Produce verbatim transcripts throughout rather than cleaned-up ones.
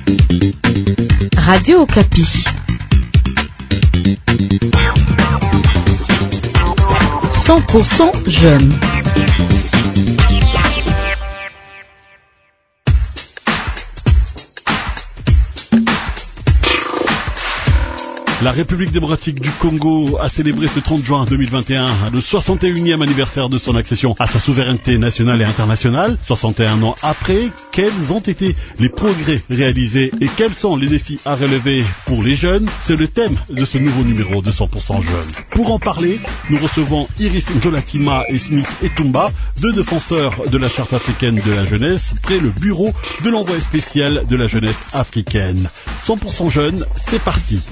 Radio Okapi. cent pour cent jeunes. La République démocratique du Congo a célébré ce trente juin deux mille vingt et un le soixante et unième anniversaire de son accession à sa souveraineté nationale et internationale. soixante et un ans après, quels ont été les progrès réalisés et quels sont les défis à relever pour les jeunes? C'est le thème de ce nouveau numéro de cent pour cent jeunes. Pour en parler, nous recevons Iris Njolatima et Smith Etumba, deux défenseurs de la Charte africaine de la jeunesse, près le bureau de l'envoyé spécial de la jeunesse africaine. cent pour cent jeunes, c'est parti.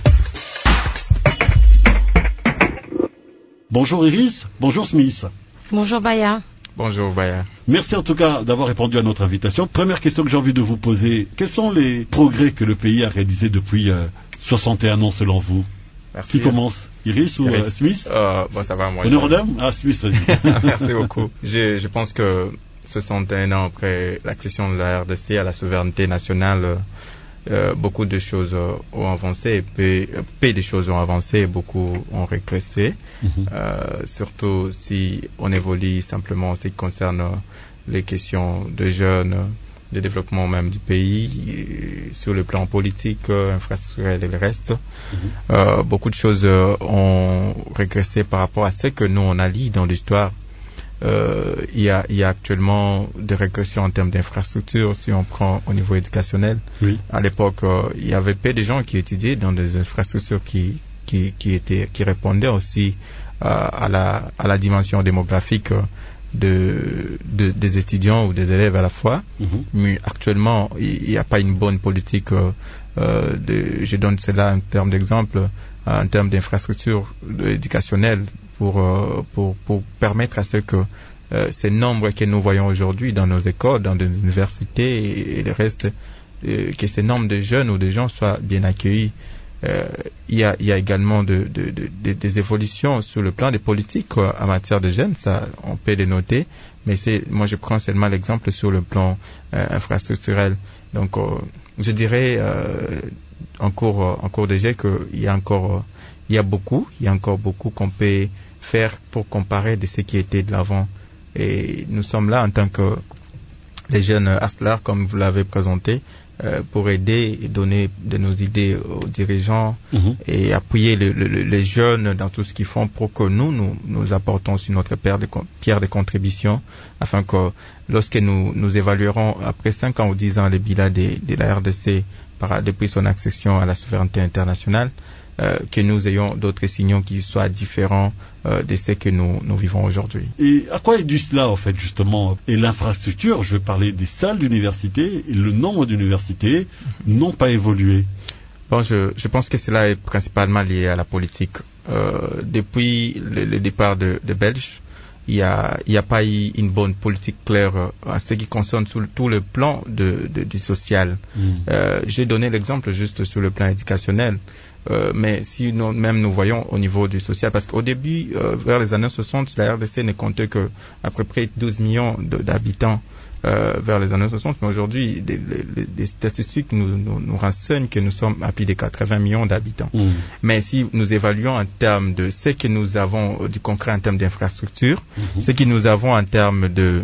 Bonjour Iris, bonjour Smith. Bonjour Baya. Bonjour Baya. Merci en tout cas d'avoir répondu à notre invitation. Première question que j'ai envie de vous poser, quels sont les progrès que le pays a réalisés depuis euh, soixante et un ans selon vous? Merci. Qui commence, Iris ou Iris. Euh, Smith? euh, Bon, ça va, moi. Honneur aux dames? Ah, Smith, vas-y. Merci beaucoup. Je, je pense que soixante et un ans après l'accession de la R D C à la souveraineté nationale, Euh, beaucoup de choses euh, ont avancé, et peu, peu de choses ont avancé, et beaucoup ont régressé. Mm-hmm. Euh, surtout si on évolue simplement en ce qui concerne euh, les questions de jeunes, de développement même du pays, et sur le plan politique, euh, infrastructurel et le reste. Mm-hmm. Euh, beaucoup de choses euh, ont régressé par rapport à ce que nous on a lu dans l'histoire. Euh, il y a, il y a actuellement des régressions en termes d'infrastructures, si on prend au niveau éducationnel. Oui. À l'époque, euh, il y avait peu de gens qui étudiaient dans des infrastructures qui, qui, qui étaient, qui répondaient aussi euh, à la, à la dimension démographique de, de, des étudiants ou des élèves à la fois. Mm-hmm. Mais actuellement, il n'y a pas une bonne politique. Euh, euh, de, je donne cela en termes d'exemple, en termes d'infrastructures éducationnelles pour, euh, pour, pour permettre à ce que euh, ces nombres que nous voyons aujourd'hui dans nos écoles, dans nos universités et, et le reste, euh, que ces nombres de jeunes ou de gens soient bien accueillis. Euh, il y a, il y a également de, de, de, de, des évolutions sur le plan des politiques quoi, en matière de jeunes, ça on peut les noter, mais c'est, moi je prends seulement l'exemple sur le plan euh, infrastructurel. Donc euh, je dirais euh, en cours, en cours de jet qu'il y a encore, euh, il y a beaucoup, il y a encore beaucoup qu'on peut faire pour comparer de ce qui était de l'avant. Et nous sommes là en tant que les jeunes Hustlers, comme vous l'avez présenté, euh, pour aider et donner de nos idées aux dirigeants mmh. et appuyer le, le, les jeunes dans tout ce qu'ils font pour que nous, nous, nous apportons sur notre pierre de, pierre de contribution afin que lorsque nous, nous évaluerons après cinq ans ou dix ans les bilans de, de la R D C par, depuis son accession à la souveraineté internationale, Euh, que nous ayons d'autres signaux qui soient différents euh, de ce que nous, nous vivons aujourd'hui. Et à quoi est dû cela, en fait, justement? Et l'infrastructure, je vais parler des salles d'université, et le nombre d'universités mm-hmm. n'ont pas évolué. Bon, je, je pense que cela est principalement lié à la politique. Euh, depuis le, le départ de, de Belge, il n'y a, il y a pas eu une bonne politique claire euh, en ce qui concerne tout, tout le plan de, de, du social. Mm. Euh, j'ai donné l'exemple juste sur le plan éducationnel. Euh, mais si nous, même nous voyons au niveau du social, parce qu'au début, euh, vers les années soixante, la R D C ne comptait que à peu près douze millions de, d'habitants euh, vers les années soixante, mais aujourd'hui, des, des, des statistiques nous, nous, nous renseignent que nous sommes à plus de quatre-vingts millions d'habitants. Mmh. Mais si nous évaluons en termes de ce que nous avons du concret en termes d'infrastructure, mmh. ce que nous avons en termes de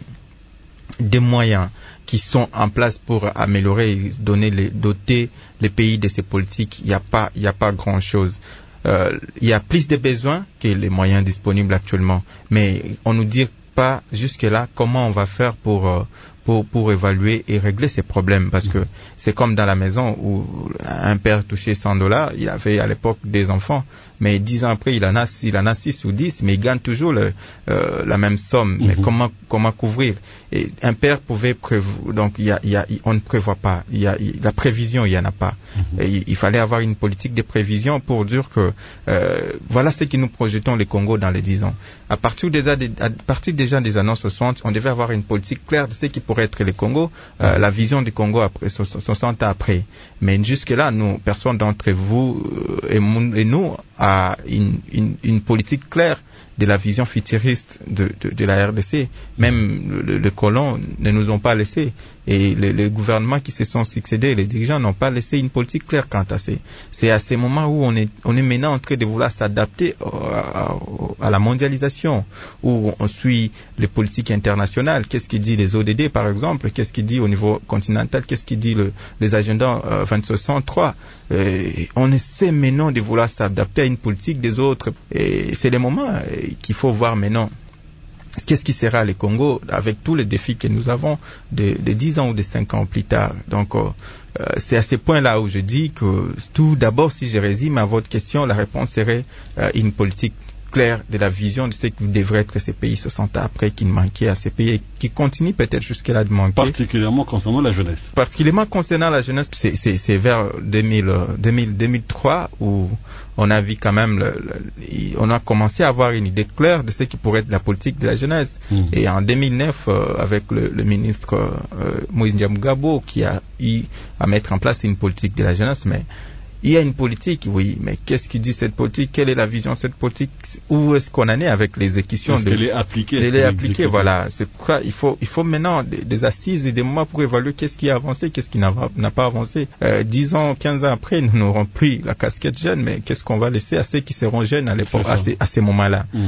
des moyens qui sont en place pour améliorer et donner les, doter les pays de ces politiques, il n'y a pas, il n'y a pas grand chose. Euh, il y a plus de besoins que les moyens disponibles actuellement. Mais on nous dit pas jusque là comment on va faire pour, euh, pour, pour évaluer et régler ces problèmes. Parce que c'est comme dans la maison où un père touchait cent dollars, il avait à l'époque des enfants. Mais dix ans après, il en a, il en a six ou dix, mais il gagne toujours le, euh, la même somme. Mm-hmm. Mais comment, comment couvrir? Et un père pouvait prévoir, donc il y a, il y a, on ne prévoit pas. Il y a, il, la prévision, il y en a pas. Mm-hmm. Et il, il fallait avoir une politique de prévision pour dire que, euh, voilà ce que nous projetons le Congo dans les dix ans. À partir déjà, des, à partir déjà des années soixante, on devait avoir une politique claire de ce qui pourrait être le Congo, euh, mm-hmm. la vision du Congo après, soixante ans après. Mais jusque là, nous, personne d'entre vous, euh, et, et nous, a une, une, une politique claire de la vision futuriste de, de, de la R D C. Même le, le colon ne nous ont pas laissé. Et les, les gouvernements qui se sont succédés, les dirigeants n'ont pas laissé une politique claire quant à ces. C'est à ces moments où on est, on est maintenant en train de vouloir s'adapter à, à, à la mondialisation, où on suit les politiques internationales. Qu'est-ce qu'il dit les O D D, par exemple? Qu'est-ce qu'il dit au niveau continental? Qu'est-ce qu'il dit le, les agendas euh, vingt soixante-trois? euh, On essaie maintenant de vouloir s'adapter à une politique des autres. Et c'est le moment euh, qu'il faut voir maintenant. Qu'est-ce qui sera le Congo avec tous les défis que nous avons de, de dix ans ou de cinq ans plus tard? Donc, euh, c'est à ce point-là où je dis que tout d'abord, si je résume à votre question, la réponse serait euh, une politique claire de la vision de ce que devrait être ces pays soixante ans après qui manquaient à ces pays et qui continuent peut-être jusque-là de manquer. Particulièrement concernant la jeunesse. Particulièrement concernant la jeunesse, c'est, c'est, c'est vers deux mille, deux mille, deux mille trois où on a vu quand même, le, le, on a commencé à avoir une idée claire de ce qui pourrait être la politique de la jeunesse. Mmh. Et en deux mille neuf, euh, avec le, le ministre euh, Moïse Ndiamugabo qui a eu à mettre en place une politique de la jeunesse, mais il y a une politique, oui, mais qu'est-ce qui dit cette politique? Quelle est la vision de cette politique? Où est-ce qu'on en est avec l'exécution? Est-ce de... qu'elle est appliquée? Elle est appliquée, voilà. C'est pourquoi il faut, il faut maintenant des, des assises et des moments pour évaluer qu'est-ce qui a avancé, qu'est-ce qui n'a, n'a pas avancé. Euh, dix ans, quinze ans après, nous n'aurons plus la casquette jeune, mais qu'est-ce qu'on va laisser à ceux qui seront jeunes à l'époque, à ces, à ces moments-là? Mmh.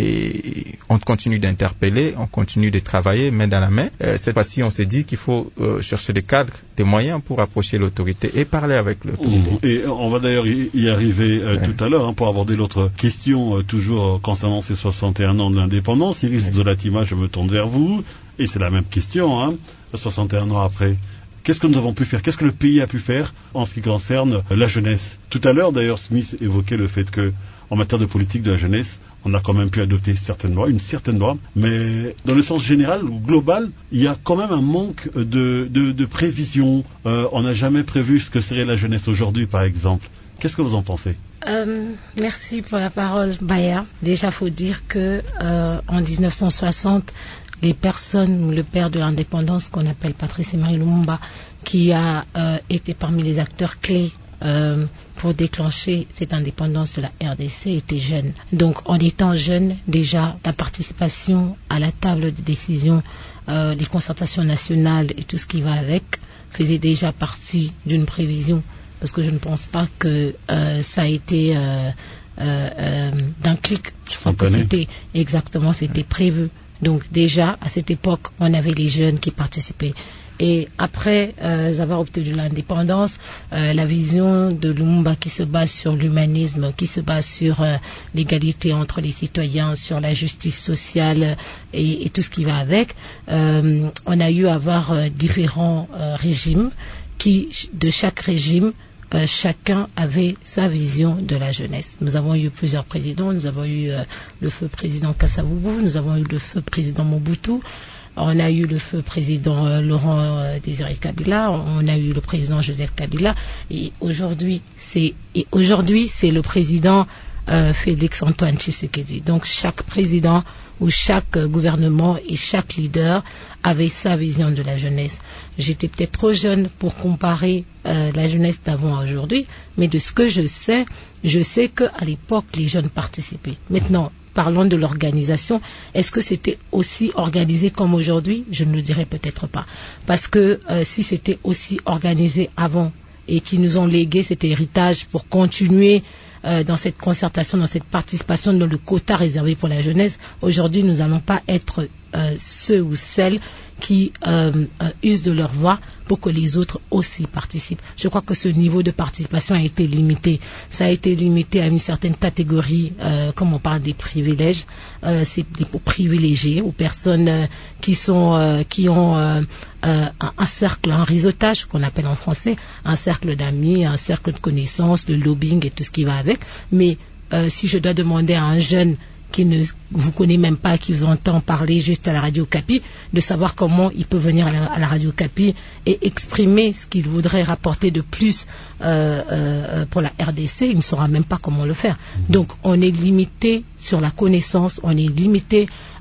Et on continue d'interpeller, on continue de travailler main dans la main. Euh, cette fois-ci, on s'est dit qu'il faut euh, chercher des cadres, des moyens pour approcher l'autorité et parler avec l'autorité. Mmh. Et on va d'ailleurs y arriver euh, ouais. tout à l'heure hein, pour aborder l'autre question, euh, toujours euh, concernant ces soixante et un ans de l'indépendance. Iris ouais. Zolatima, je me tourne vers vous, et c'est la même question, hein, soixante et un ans après. Qu'est-ce que nous avons pu faire? Qu'est-ce que le pays a pu faire en ce qui concerne la jeunesse? Tout à l'heure, d'ailleurs, Smith évoquait le fait que, en matière de politique de la jeunesse, on a quand même pu adopter certaines lois, une certaine loi, mais dans le sens général ou global, il y a quand même un manque de, de, de prévision. Euh, on n'a jamais prévu ce que serait la jeunesse aujourd'hui, par exemple. Qu'est-ce que vous en pensez? Euh, merci pour la parole, Baya. Déjà, faut dire que euh, en dix-neuf cent soixante, les personnes, le père de l'indépendance qu'on appelle Patrice Emery Lumumba, qui a euh, été parmi les acteurs clés Euh, pour déclencher cette indépendance de la R D C était jeune. Donc en étant jeune, déjà la participation à la table de décision, euh, les concertations nationales et tout ce qui va avec faisait déjà partie d'une prévision, parce que je ne pense pas que euh, ça a été euh, euh, euh, d'un clic. Je crois on que connaît. C'était exactement, c'était prévu. Donc déjà à cette époque, on avait les jeunes qui participaient. Et après euh, avoir obtenu l'indépendance, euh, la vision de Lumumba qui se base sur l'humanisme, qui se base sur euh, l'égalité entre les citoyens, sur la justice sociale et, et tout ce qui va avec, euh, on a eu à avoir euh, différents euh, régimes qui, de chaque régime, Euh, chacun avait sa vision de la jeunesse. Nous avons eu plusieurs présidents. Nous avons eu euh, le feu président Kassavubu, nous avons eu le feu président Mobutu, on a eu le feu président euh, Laurent euh, Désiré Kabila, on a eu le président Joseph Kabila, et aujourd'hui c'est et aujourd'hui c'est le président euh, Félix Antoine Tshisekedi. Donc chaque président ou chaque euh, gouvernement et chaque leader avait sa vision de la jeunesse. J'étais peut-être trop jeune pour comparer euh, la jeunesse d'avant à aujourd'hui, mais de ce que je sais, je sais qu'à l'époque, les jeunes participaient. Maintenant, parlons de l'organisation. Est-ce que c'était aussi organisé comme aujourd'hui? Je ne le dirais peut-être pas. Parce que euh, si c'était aussi organisé avant et qu'ils nous ont légué cet héritage pour continuer Euh, dans cette concertation, dans cette participation, dans le quota réservé pour la jeunesse, aujourd'hui nous n'allons pas être euh, ceux ou celles qui euh, euh, usent de leur voix pour que les autres aussi participent. Je crois que ce niveau de participation a été limité. Ça a été limité à une certaine catégorie, euh, comme on parle des privilèges, euh, c'est des privilégiés, aux personnes euh, qui sont, euh, qui ont euh, euh, un, un cercle, un réseautage qu'on appelle en français, un cercle d'amis, un cercle de connaissances, le lobbying et tout ce qui va avec. Mais euh, si je dois demander à un jeune qui ne vous connaît même pas, qui vous entend parler juste à la radio Capi, de savoir comment il peut venir à la, à la radio Capi et exprimer ce qu'il voudrait rapporter de plus euh, euh, pour la R D C, il ne saura même pas comment le faire. Donc on est limité sur la connaissance, on est limité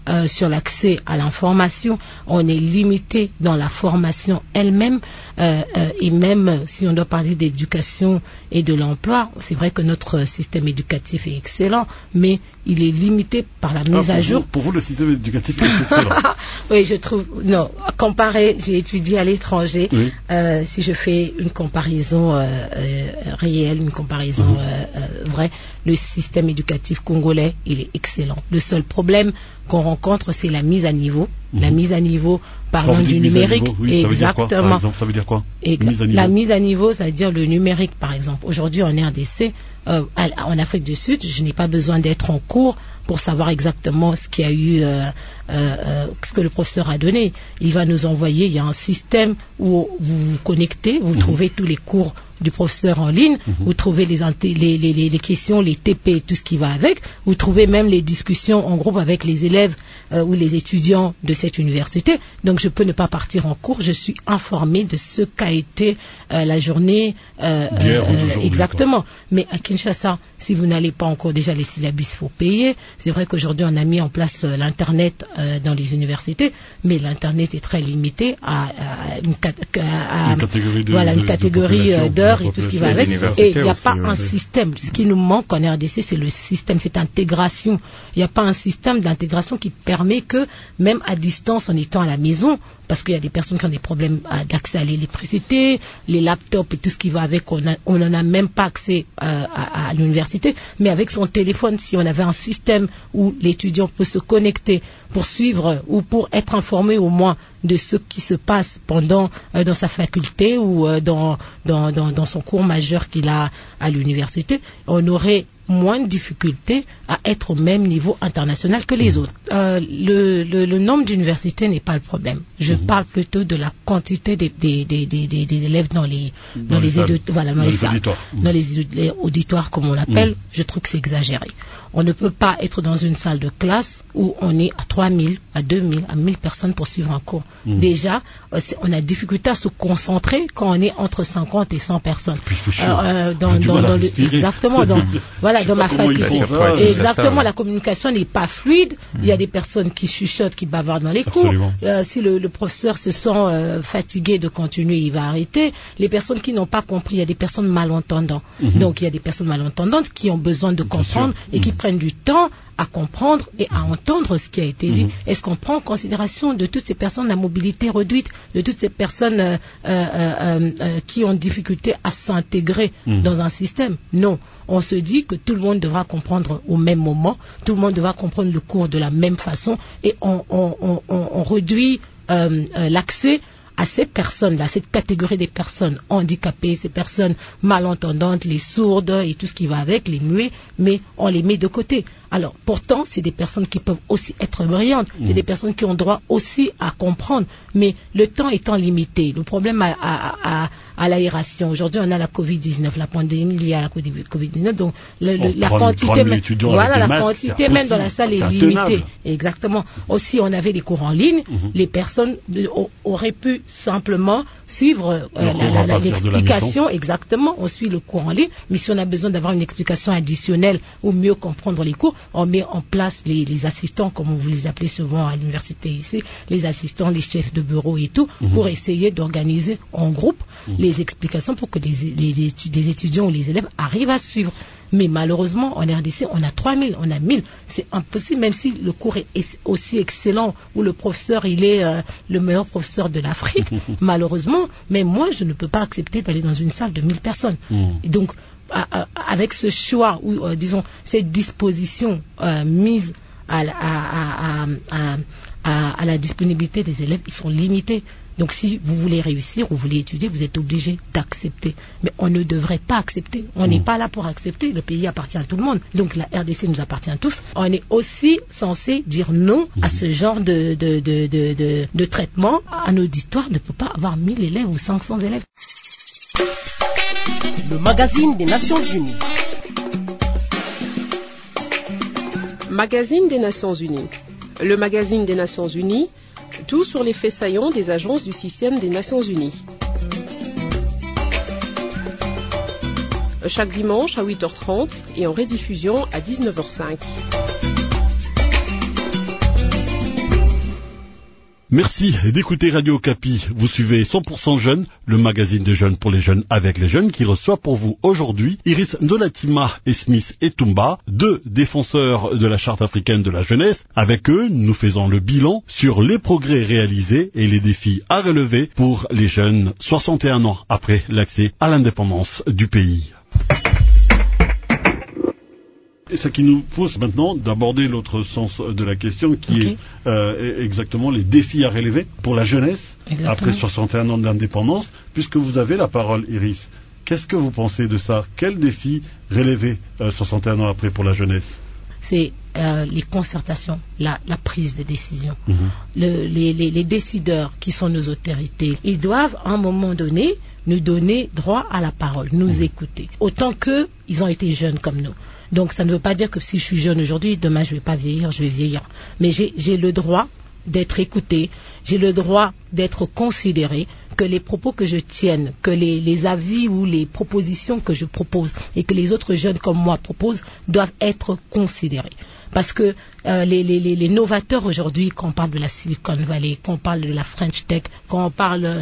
euh, sur l'accès à l'information, on est limité dans la formation elle-même, euh, euh, et même si on doit parler d'éducation et de l'emploi, c'est vrai que notre système éducatif est excellent, mais il est limité par la mise ah, à vous, jour. Pour vous, le système éducatif est excellent. Oui, je trouve, non, comparé, j'ai étudié à l'étranger, oui. euh, si je fais une comparaison euh, euh, réelle, une comparaison mmh. euh, euh, vraie, le système éducatif congolais, il est excellent. Le seul problème qu'on rencontre, c'est la mise à niveau. Mmh. La mise à niveau, parlons du numérique. Oui, exactement. Ça veut dire quoi, par exemple, ça veut dire quoi Exa- mise à La mise à niveau, c'est-à-dire le numérique, par exemple. Aujourd'hui, en R D C, euh, en Afrique du Sud, je n'ai pas besoin d'être en cours pour savoir exactement ce qu'il y a eu, euh, euh, euh, ce que le professeur a donné. Il va nous envoyer, il y a un système où vous vous connectez, vous mmh. trouvez tous les cours du professeur en ligne, mmh. vous trouvez les, les, les, les questions, les T P, tout ce qui va avec, vous trouvez même les discussions en groupe avec les élèves euh, ou les étudiants de cette université. Donc je peux ne pas partir en cours, je suis informé de ce qu'a été euh, la journée euh, euh, exactement. Quoi. Mais à Kinshasa, si vous n'allez pas encore, déjà les syllabus, il faut payer. C'est vrai qu'aujourd'hui on a mis en place euh, l'internet euh, dans les universités, mais l'internet est très limité à, à, une, à, à une catégorie de, voilà, une de, catégorie de d'heures et tout ce qui va avec. Et il n'y a aussi, pas oui. un système. Ce qui nous manque en R D C, c'est le système, cette intégration. Il n'y a pas un système d'intégration qui permet que, même à distance, en étant à la maison, parce qu'il y a des personnes qui ont des problèmes d'accès à l'électricité, les laptops et tout ce qui va avec, on n'en a même pas accès euh, à, à l'université, mais avec son téléphone, si on avait un système où l'étudiant peut se connecter pour suivre ou pour être informé au moins de ce qui se passe pendant euh, dans sa faculté ou euh, dans, dans, dans, dans son cours majeur qu'il a à l'université, on aurait moins de difficultés à être au même niveau international que les autres. Euh, le, le, le nombre d'universités n'est pas le problème. Je mmh. parle plutôt de la quantité des, des, des, des, des, des élèves dans les, dans dans les, les, édu- voilà, dans dans les, les salles, auditoires. Mmh. Dans les, les auditoires, comme on l'appelle. Mmh. Je trouve que c'est exagéré. On ne peut pas être dans une salle de classe où on est à trois mille, à deux mille, à mille personnes pour suivre un cours. Mmh. Déjà, on a difficulté à se concentrer quand on est entre cinquante et cent personnes. Euh, euh, dans, dans, dans le, exactement, dans, voilà, dans ma faculté. Ça, exactement, la communication n'est pas fluide. Mmh. Il y a des personnes qui chuchotent, qui bavardent dans les cours. Euh, si le, le professeur se sent euh, fatigué de continuer, il va arrêter. Les personnes qui n'ont pas compris, il y a des personnes malentendantes. Mmh. Donc, il y a des personnes malentendantes qui ont besoin de Bien comprendre sûr. et qui mmh. prennent du temps à comprendre et à entendre ce qui a été dit. Mmh. Est-ce qu'on prend en considération de toutes ces personnes à mobilité réduite, de toutes ces personnes euh, euh, euh, qui ont difficulté à s'intégrer mmh. dans un système? Non. On se dit que tout le monde devra comprendre au même moment, tout le monde devra comprendre le cours de la même façon et on, on, on, on réduit euh, euh, l'accès à ces personnes-là, cette catégorie des personnes handicapées, ces personnes malentendantes, les sourdes et tout ce qui va avec, les muets, mais on les met de côté. Alors, pourtant, c'est des personnes qui peuvent aussi être brillantes, mmh. c'est des personnes qui ont droit aussi à comprendre, mais le temps étant limité, le problème à, à, à, à l'aération, aujourd'hui on a la covid dix-neuf, la pandémie liée à la covid dix-neuf, donc le, oh, la prendre, quantité, prendre même, voilà, la masques, quantité même dans la salle est, est limitée. Intenable. Exactement. Aussi, on avait des cours en ligne, mmh. les personnes auraient pu simplement suivre euh, l'explication, exactement, on suit le cours en ligne, mais si on a besoin d'avoir une explication additionnelle ou mieux comprendre les cours, on met en place les, les assistants, comme vous les appelez souvent à l'université ici, les assistants, les chefs de bureau et tout, mmh. pour essayer d'organiser en groupe mmh. les explications pour que les, les, les, les étudiants ou les élèves arrivent à suivre. Mais malheureusement, en R D C, on a trois mille, on a mille. C'est impossible, même si le cours est aussi excellent, où le professeur, il est euh, le meilleur professeur de l'Afrique, malheureusement. Mais moi, je ne peux pas accepter d'aller dans une salle de mille personnes. Mmh. Et donc, à, à, avec ce choix, ou euh, disons, cette disposition euh, mise à, à, à, à, à, à la disponibilité des élèves, ils sont limités. Donc si vous voulez réussir ou vous voulez étudier, vous êtes obligé d'accepter. Mais on ne devrait pas accepter. On n'est mmh. pas là pour accepter. Le pays appartient à tout le monde. Donc la R D C nous appartient à tous. On est aussi censé dire non mmh. à ce genre de, de, de, de, de, de traitement. Un auditoire ne peut pas avoir mille élèves ou cinq cents élèves. Le magazine des Nations Unies. Magazine des Nations Unies. Le magazine des Nations Unies, tout sur les faits saillants des agences du système des Nations Unies. Chaque dimanche à huit heures trente et en rediffusion à dix-neuf heures cinq. Merci d'écouter Radio Okapi. Vous suivez cent pour cent Jeunes, le magazine des jeunes pour les jeunes avec les jeunes qui reçoit pour vous aujourd'hui Iris Ndolatima et Smith Etumba, deux défenseurs de la Charte africaine de la jeunesse. Avec eux, nous faisons le bilan sur les progrès réalisés et les défis à relever pour les jeunes soixante et un ans après l'accès à l'indépendance du pays. Et ce qui nous pousse maintenant d'aborder l'autre sens de la question qui okay. est euh, exactement les défis à relever pour la jeunesse exactement. Après soixante et un ans de l'indépendance. Puisque vous avez la parole, Iris, qu'est-ce que vous pensez de ça? Quels défis relever euh, soixante et un ans après pour la jeunesse? C'est euh, les concertations, la, la prise de décision. Mm-hmm. Le, les, les, les décideurs qui sont nos autorités, ils doivent à un moment donné nous donner droit à la parole, nous mmh. écouter. Autant qu'ils ont été jeunes comme nous. Donc ça ne veut pas dire que si je suis jeune aujourd'hui, demain je ne vais pas vieillir, je vais vieillir. Mais j'ai, j'ai le droit d'être écouté, j'ai le droit d'être considéré, que les propos que je tienne, que les, les avis ou les propositions que je propose et que les autres jeunes comme moi proposent doivent être considérés. Parce que euh, les, les, les novateurs aujourd'hui, quand on parle de la Silicon Valley, quand on parle de la French Tech, quand on parle euh,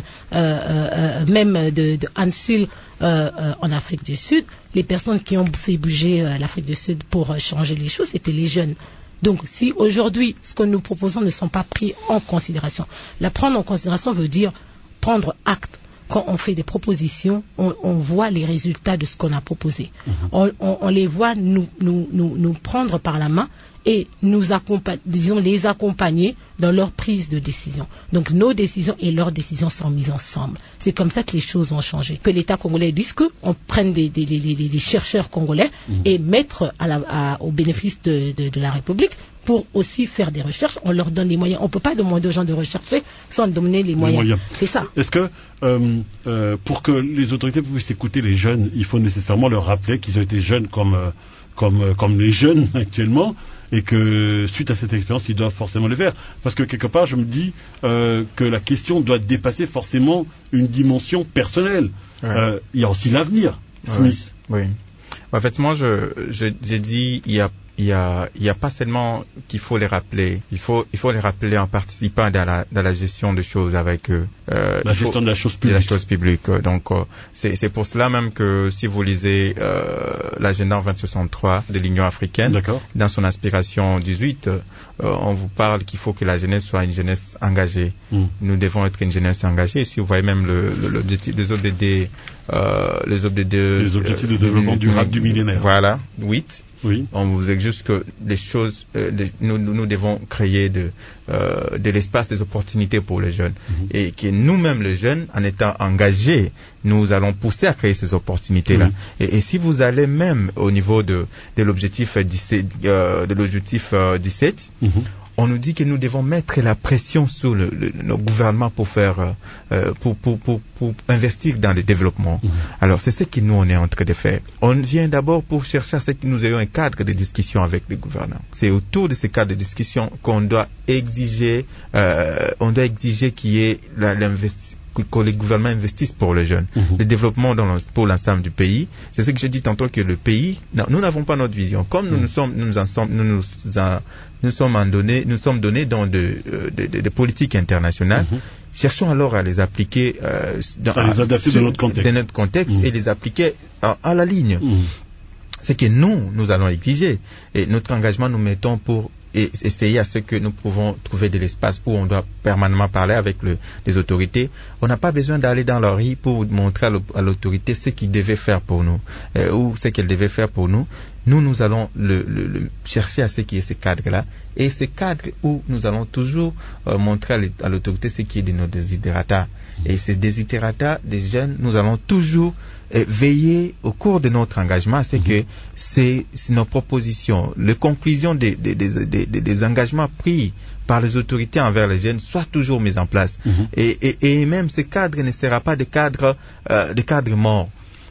euh, même de, de Ansul euh, euh, en Afrique du Sud, les personnes qui ont fait bouger euh, l'Afrique du Sud pour euh, changer les choses, c'était les jeunes. Donc si aujourd'hui, ce que nous proposons ne sont pas pris en considération, la prendre en considération veut dire prendre acte. Quand on fait des propositions, on, on voit les résultats de ce qu'on a proposé. Mmh. On, on, on les voit nous, nous, nous, nous prendre par la main et nous accompagner, disons, les accompagner dans leur prise de décision. Donc nos décisions et leurs décisions sont mises ensemble. C'est comme ça que les choses vont changer. Que l'État congolais dise qu'on prenne des, des, des, des, des chercheurs congolais mmh. et mettre à la, à, au bénéfice de, de, de la République pour aussi faire des recherches, on leur donne les moyens. On ne peut pas demander aux gens de rechercher sans donner les moyens. les moyens. C'est ça. Est-ce que euh, euh, pour que les autorités puissent écouter les jeunes, il faut nécessairement leur rappeler qu'ils ont été jeunes comme, euh, comme, euh, comme les jeunes actuellement et que suite à cette expérience, ils doivent forcément le faire. Parce que quelque part, je me dis euh, que la question doit dépasser forcément une dimension personnelle. Ouais. Euh, il y a aussi l'avenir, Smith. Oui. oui. En fait, moi, je, je, j'ai dit, il y a Il y a, il y a pas seulement qu'il faut les rappeler, il faut, il faut les rappeler en participant dans la, dans la gestion des choses avec eux. Euh, la gestion faut, de la chose publique. De la chose publique. Donc, euh, c'est, c'est pour cela même que si vous lisez euh, l'agenda vingt soixante-trois de l'Union africaine, D'accord. dans son aspiration dix-huit, euh, on vous parle qu'il faut que la jeunesse soit une jeunesse engagée. Mm. Nous devons être une jeunesse engagée. Si vous voyez même le, le, l'objectif des O D D, euh, les O D D, les objectifs euh, de développement euh, durable du millénaire. Voilà, huit. Oui. On vous dit juste que les choses, euh, les, nous, nous devons créer de, euh, de l'espace, des opportunités pour les jeunes. Mm-hmm. Et que nous-mêmes, les jeunes, en étant engagés, nous allons pousser à créer ces opportunités-là. Mm-hmm. Et, et si vous allez même au niveau de, de l'objectif dix-sept, euh, de l'objectif euh, dix-sept, mm-hmm. on nous dit que nous devons mettre la pression sur le, le, le gouvernement pour faire, euh, pour, pour, pour, pour investir dans le développement. Mmh. Alors, c'est ce que nous, on est en train de faire. On vient d'abord pour chercher à ce que nous ayons un cadre de discussion avec le gouvernement. C'est autour de ce cadre de discussion qu'on doit exiger, euh, on doit exiger qu'il y ait la, l'investissement, que les gouvernements investissent pour les jeunes, mmh. le développement dans le, pour l'ensemble du pays. C'est ce que j'ai dit tantôt, que le pays, non, nous n'avons pas notre vision. Comme nous mmh. nous sommes, nous en sommes, nous nous, en, nous sommes en donné, nous sommes donnés dans de, de, de, de politiques internationales. Mmh. Cherchons alors à les appliquer, euh, dans, à les adapter dans notre contexte, dans notre contexte mmh. et les appliquer à, à la ligne. Mmh. C'est que nous, nous allons exiger. Et notre engagement, nous mettons pour et essayer à ce que nous pouvons trouver de l'espace où on doit permanemment parler avec le, les autorités. On n'a pas besoin d'aller dans leur rue pour montrer à l'autorité ce qu'ils devaient faire pour nous, euh, ou ce qu'elle devait faire pour nous. Nous, nous allons le, le, le chercher à ce qui est ce cadre-là, et ce cadre où nous allons toujours euh, montrer à l'autorité ce qui est de nos desiderata. Et ces desiderata des jeunes, nous allons toujours euh, veiller au cours de notre engagement à ce que c'est, c'est nos propositions, les conclusions des, des, des, des, des engagements pris par les autorités envers les jeunes soient toujours mises en place. Mm-hmm. Et, et, et même ce cadre ne sera pas de cadre, euh, de cadre mort.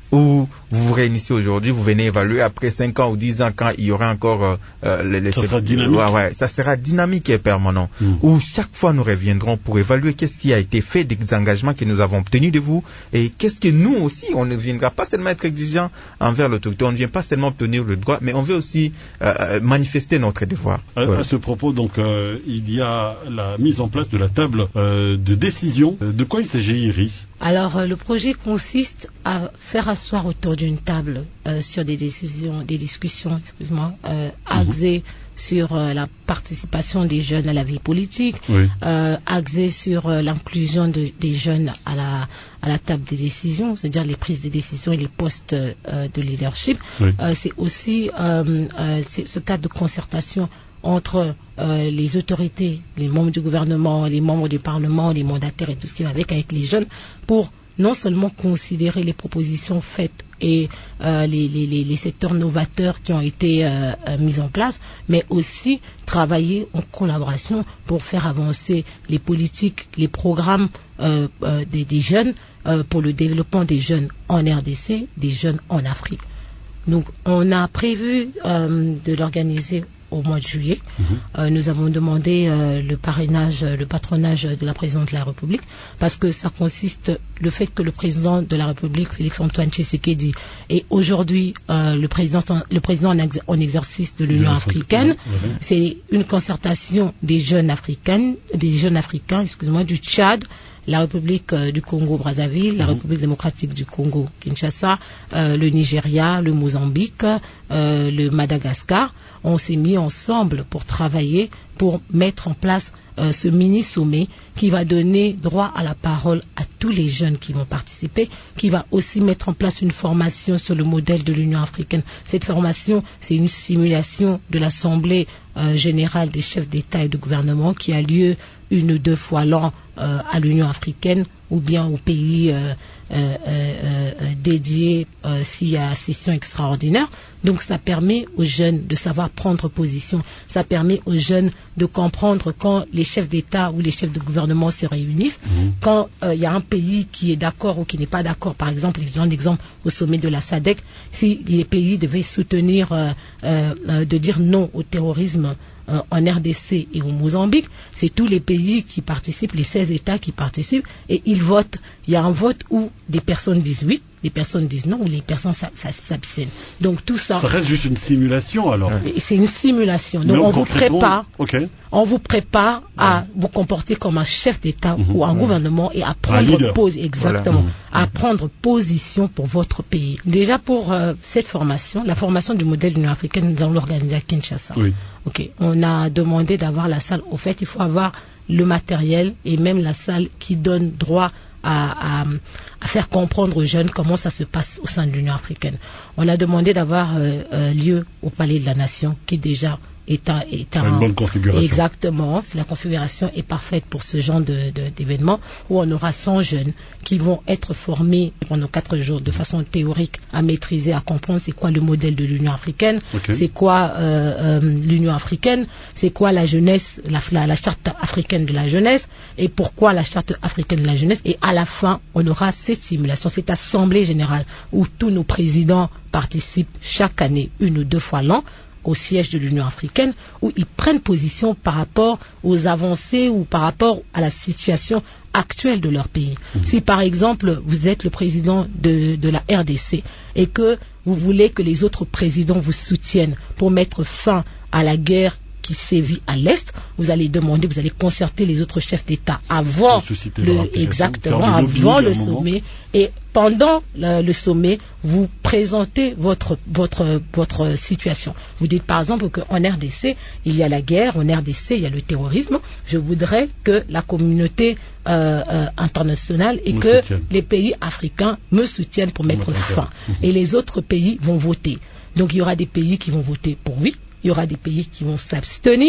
où vous vous réunissez aujourd'hui, vous venez évaluer après cinq ans ou dix ans quand il y aura encore euh, les, les... Ça sera dynamique. Ouais, ouais, ça sera dynamique et permanent. Mmh. Où chaque fois nous reviendrons pour évaluer qu'est-ce qui a été fait, des engagements que nous avons obtenus de vous et qu'est-ce que nous aussi, on ne viendra pas seulement être exigeant envers l'autorité, on ne vient pas seulement obtenir le droit, mais on veut aussi euh, manifester notre devoir. À, ouais. à ce propos, donc, euh, il y a la mise en place de la table euh, de décision. De quoi il s'agit, Iris ? Alors, euh, le projet consiste à faire asseoir autour d'une table euh, sur des décisions, des discussions, excuse-moi, euh, axées mmh. sur euh, la participation des jeunes à la vie politique, oui. euh, axées sur euh, l'inclusion de, des jeunes à la à la table des décisions, c'est-à-dire les prises de décisions et les postes euh, de leadership. Oui. Euh, c'est aussi euh, euh, c'est ce cadre de concertation entre euh, les autorités, les membres du gouvernement, les membres du Parlement, les mandataires et tout ce qui va avec, avec les jeunes, pour non seulement considérer les propositions faites et euh, les, les, les secteurs novateurs qui ont été euh, euh, mis en place, mais aussi travailler en collaboration pour faire avancer les politiques, les programmes euh, euh, des, des jeunes, euh, pour le développement des jeunes en R D C, des jeunes en Afrique. Donc, on a prévu euh, de l'organiser au mois de juillet. Mmh. Euh, nous avons demandé euh, le parrainage, le patronage de la présidente de la République, parce que ça consiste, le fait que le président de la République, Félix-Antoine Tshisekedi, est aujourd'hui euh, le président, le président en, ex, en exercice de l'Union africaine. Mmh. C'est une concertation des jeunes africaines, des jeunes africains, excusez-moi, du Tchad, la République euh, du Congo-Brazzaville, la mmh. République démocratique du Congo, Kinshasa, euh, le Nigeria, le Mozambique, euh, le Madagascar. On s'est mis ensemble pour travailler, pour mettre en place euh, ce mini-sommet qui va donner droit à la parole à tous les jeunes qui vont participer, qui va aussi mettre en place une formation sur le modèle de l'Union africaine. Cette formation, c'est une simulation de l'Assemblée euh, générale des chefs d'État et de gouvernement qui a lieu une ou deux fois l'an euh, à l'Union africaine ou bien au pays euh, euh, euh, dédié euh, s'il y a session extraordinaire. Donc ça permet aux jeunes de savoir prendre position. Ça permet aux jeunes de comprendre quand les chefs d'État ou les chefs de gouvernement se réunissent, mmh. quand il euh, y a un pays qui est d'accord ou qui n'est pas d'accord. Par exemple, je donne l'exemple au sommet de la S A D C, si les pays devaient soutenir, euh, euh, de dire non au terrorisme Euh, en R D C et au Mozambique, c'est tous les pays qui participent, les seize États qui participent, et ils votent. Il y a un vote où des personnes disent oui, des personnes disent non, ou les personnes s'abstiennent. Donc tout ça... Ça reste juste une simulation alors. C'est une simulation. Donc on vous prépare, okay. on vous prépare à ouais. vous comporter comme un chef d'État mmh, ou un mmh. gouvernement et à prendre pose, exactement, voilà. à prendre position pour votre pays. Déjà pour euh, cette formation, la formation du modèle de l'Union africaine, nous allons l'organiser à Kinshasa. Oui. Ok, on a demandé d'avoir la salle. Au fait, il faut avoir le matériel et même la salle qui donne droit à, à, à faire comprendre aux jeunes comment ça se passe au sein de l'Union africaine. On a demandé d'avoir euh, euh, lieu au Palais de la Nation, qui déjà est un... Est un une bonne configuration. Exactement, la configuration est parfaite pour ce genre de, de, d'événement, où on aura cent jeunes qui vont être formés pendant quatre jours de façon théorique à maîtriser, à comprendre c'est quoi le modèle de l'Union africaine, okay. c'est quoi euh, euh, l'Union africaine, c'est quoi la jeunesse, la, la, la charte africaine de la jeunesse, et pourquoi la charte africaine de la jeunesse. Et à la fin, on aura cette simulation, cette assemblée générale où tous nos présidents participent chaque année, une ou deux fois l'an, au siège de l'Union africaine, où ils prennent position par rapport aux avancées ou par rapport à la situation actuelle de leur pays. Mmh. Si par exemple vous êtes le président de, de la R D C et que vous voulez que les autres présidents vous soutiennent pour mettre fin à la guerre qui sévit à l'Est, vous allez demander, vous allez concerter les autres chefs d'État avant le, exactement, avant le sommet, et pendant le, le sommet, vous présentez votre, votre, votre situation. Vous dites par exemple qu'en R D C, il y a la guerre, en R D C, il y a le terrorisme. Je voudrais que la communauté euh, euh, internationale et me que soutienne. Les pays africains me soutiennent pour mettre fin. Mmh. Et les autres pays vont voter. Donc il y aura des pays qui vont voter pour oui, il y aura des pays qui vont s'abstenir,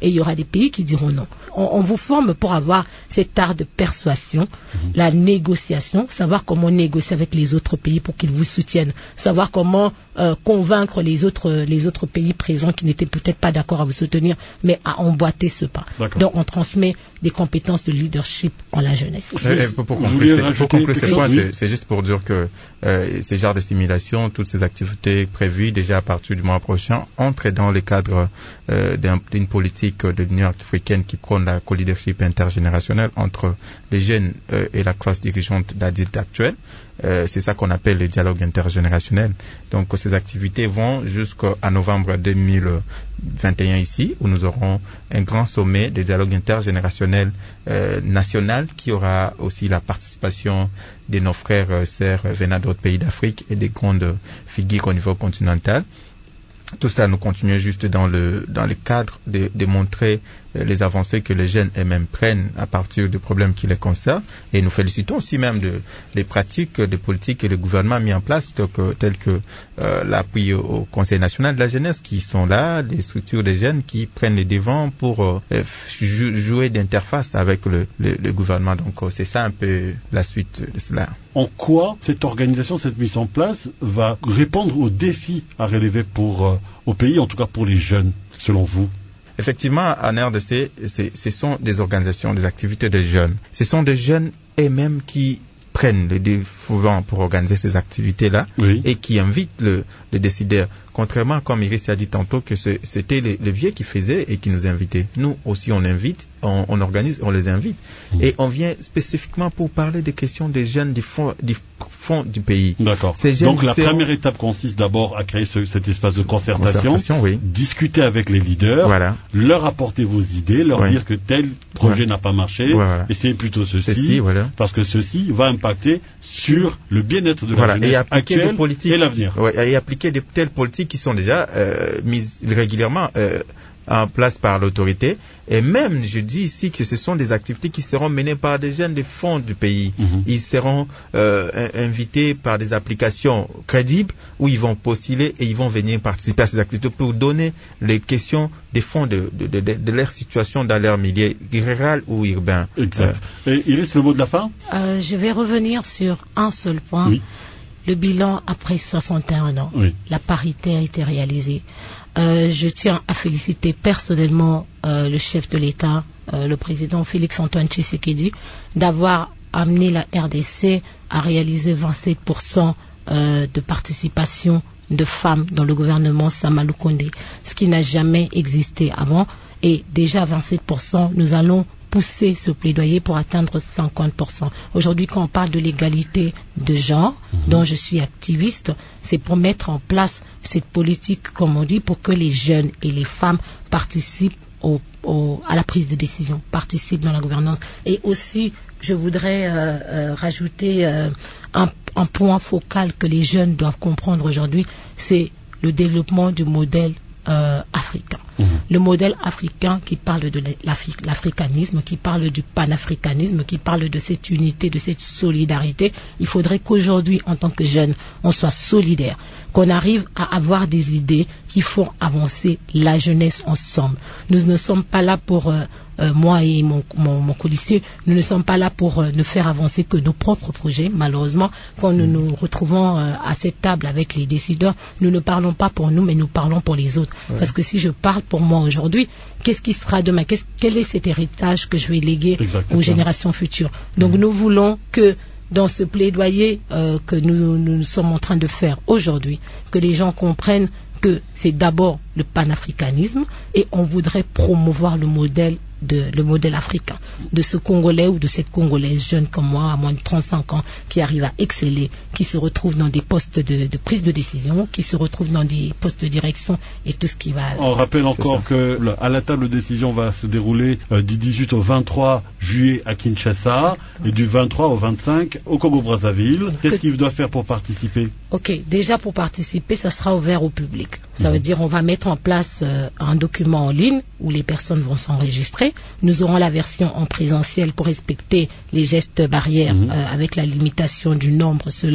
et il y aura des pays qui diront non. On, on vous forme pour avoir cet art de persuasion, mmh. la négociation, savoir comment négocier avec les autres pays pour qu'ils vous soutiennent, savoir comment euh, convaincre les autres, les autres pays présents qui n'étaient peut-être pas d'accord à vous soutenir, mais à emboîter ce pas. D'accord. Donc on transmet des compétences de leadership en la jeunesse. Et, et pour, pour conclure, pour conclure ce point, oui. c'est, c'est juste pour dire que euh, ces genres de simulations, toutes ces activités prévues déjà à partir du mois prochain, entrent dans le cadre euh, d'un, d'une politique de l'Union africaine qui prône la co-leadership intergénérationnelle entre les jeunes euh, et la classe dirigeante d'adulte actuelle. Euh, c'est ça qu'on appelle le dialogue intergénérationnel. Donc ces activités vont jusqu'à novembre deux mille vingt et un ici, où nous aurons un grand sommet de dialogue intergénérationnel euh, national qui aura aussi la participation de nos frères et sœurs venant d'autres pays d'Afrique et des grandes figures au niveau continental. Tout ça, nous continuons juste dans le dans le cadre de, de montrer euh, les avancées que les jeunes eux-mêmes prennent à partir des problèmes qui les concernent. Et nous félicitons aussi même de les pratiques de politique et de gouvernement mis en place, donc, euh, telles que euh, l'appui au, au Conseil national de la jeunesse, qui sont là, des structures de jeunes qui prennent les devants pour euh, jou- jouer d'interface avec le, le, le gouvernement. Donc euh, c'est ça un peu la suite de cela. En quoi cette organisation, cette mise en place, va répondre aux défis à relever pour euh, au pays, en tout cas pour les jeunes, selon vous? Effectivement, en R D C, c'est, ce sont des organisations, des activités de jeunes. Ce sont des jeunes eux-mêmes qui prennent le dévouement pour organiser ces activités-là, oui. et qui invitent le, le décideur. Contrairement, comme Iris a dit tantôt, que ce, c'était les, les vieux qui faisaient et qui nous invitaient. Nous aussi, on invite, on, on organise, on les invite. Mmh. Et on vient spécifiquement pour parler des questions des jeunes du fond du, fond du pays. D'accord. Ces jeunes, donc la première étape consiste d'abord à créer ce, cet espace de concertation, concertation oui. discuter avec les leaders, voilà. leur apporter vos idées, leur oui. dire que tel projet ouais. n'a pas marché, voilà. et c'est plutôt ceci, ceci voilà. parce que ceci va impacter sur le bien-être de voilà. la jeunesse et actuelle et l'avenir. Ouais, et appliquer de telles politiques qui sont déjà euh, mises régulièrement euh, en place par l'autorité. Et même, je dis ici que ce sont des activités qui seront menées par des jeunes des fonds du pays. Mm-hmm. Ils seront euh, invités par des applications crédibles où ils vont postuler et ils vont venir participer à ces activités pour donner les questions des fonds de, de, de, de, de leur situation dans leur milieu rural ou urbain. Exact. Euh, et Iris, le mot de la fin? euh, Je vais revenir sur un seul point. Oui. Le bilan après soixante et un ans. Oui. La parité a été réalisée. Euh, je tiens à féliciter personnellement euh, le chef de l'État, euh, le président Félix-Antoine Tshisekedi, d'avoir amené la R D C à réaliser vingt-sept pour cent euh, de participation de femmes dans le gouvernement Samalou Kondé, ce qui n'a jamais existé avant. Et déjà vingt-sept pour cent, nous allons pousser ce plaidoyer pour atteindre cinquante pour cent. Aujourd'hui, quand on parle de l'égalité de genre, mmh. dont je suis activiste, c'est pour mettre en place cette politique, comme on dit, pour que les jeunes et les femmes participent au, au, à la prise de décision, participent dans la gouvernance. Et aussi, je voudrais euh, euh, rajouter euh, un, un point focal que les jeunes doivent comprendre aujourd'hui, c'est le développement du modèle Euh, africain. Mmh. Le modèle africain qui parle de l'Afri- l'africanisme, qui parle du panafricanisme, qui parle de cette unité, de cette solidarité. Il faudrait qu'aujourd'hui, en tant que jeunes, on soit solidaires, qu'on arrive à avoir des idées qui font avancer la jeunesse ensemble. Nous ne sommes pas là pour euh, Euh, moi et mon, mon, mon colistier, nous ne sommes pas là pour euh, ne faire avancer que nos propres projets. Malheureusement, quand nous nous retrouvons euh, à cette table avec les décideurs, nous ne parlons pas pour nous, mais nous parlons pour les autres. Ouais. Parce que si je parle pour moi aujourd'hui, qu'est-ce qui sera demain? Qu'est-ce, quel est cet héritage que je vais léguer Exactement. aux générations futures? Donc mmh. nous voulons que dans ce plaidoyer euh, que nous, nous sommes en train de faire aujourd'hui, que les gens comprennent que c'est d'abord le panafricanisme et on voudrait promouvoir le modèle de le modèle africain, de ce Congolais ou de cette Congolaise jeune comme moi, à moins de trente-cinq ans, qui arrive à exceller, qui se retrouve dans des postes de, de prise de décision, qui se retrouve dans des postes de direction et tout ce qui va... On rappelle encore que le, à la table de décision va se dérouler euh, du dix-huit au vingt-trois juillet à Kinshasa et du vingt-trois au vingt-cinq au Congo-Brazzaville. Qu'est-ce qu'il doit faire pour participer? Ok, déjà pour participer, ça sera ouvert au public. Ça mmh. veut dire on va mettre en place euh, un document en ligne où les personnes vont s'enregistrer. Nous aurons la version en présentiel pour respecter les gestes barrières mmh. euh, avec la limitation du nombre selon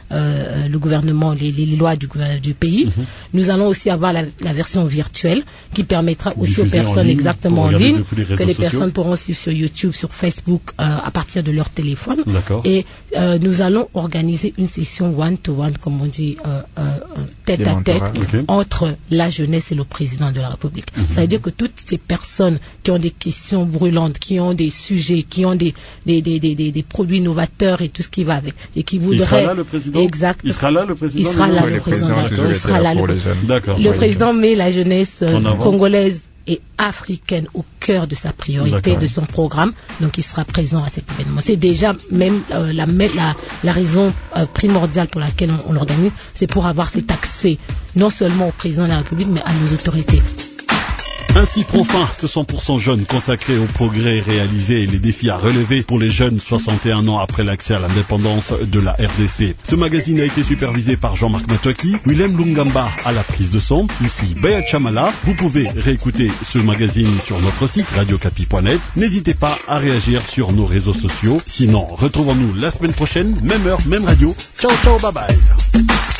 euh, le gouvernement, les, les lois du, du pays. Mm-hmm. Nous allons aussi avoir la, la version virtuelle qui permettra aussi Diffuser aux personnes en ligne, exactement en ligne, que les sociaux. Personnes pourront suivre sur YouTube, sur Facebook, euh, à partir de leur téléphone. D'accord. Et euh, nous allons organiser une session one-to-one, comme on dit, euh, euh, tête à tête, okay. entre la jeunesse et le président de la République. Mm-hmm. Ça veut dire que toutes ces personnes qui ont des questions brûlantes, qui ont des sujets, qui ont des, des, des, des, des, des produits novateurs et tout ce qui va avec, et qui voudraient... Il sera là le président Exact. Il sera là le président Il sera là oui, le président. président Il sera là le, D'accord. le président met la jeunesse euh, congolaise et africaine au cœur de sa priorité, D'accord. de son programme. Donc il sera présent à cet événement. C'est déjà même euh, la, la, la raison euh, primordiale pour laquelle on, on l'organise, c'est pour avoir cet accès non seulement au président de la République, mais à nos autorités. Ainsi prend fin ce cent pour cent jeunes consacré aux progrès réalisés et les défis à relever pour les jeunes soixante et un ans après l'accès à l'indépendance de la R D C. Ce magazine a été supervisé par Jean-Marc Matoki, Willem Lungamba à la prise de son, ici Béat Chamala. Vous pouvez réécouter ce magazine sur notre site radio capi point net. N'hésitez pas à réagir sur nos réseaux sociaux. Sinon, retrouvons-nous la semaine prochaine, même heure, même radio. Ciao, ciao, bye bye.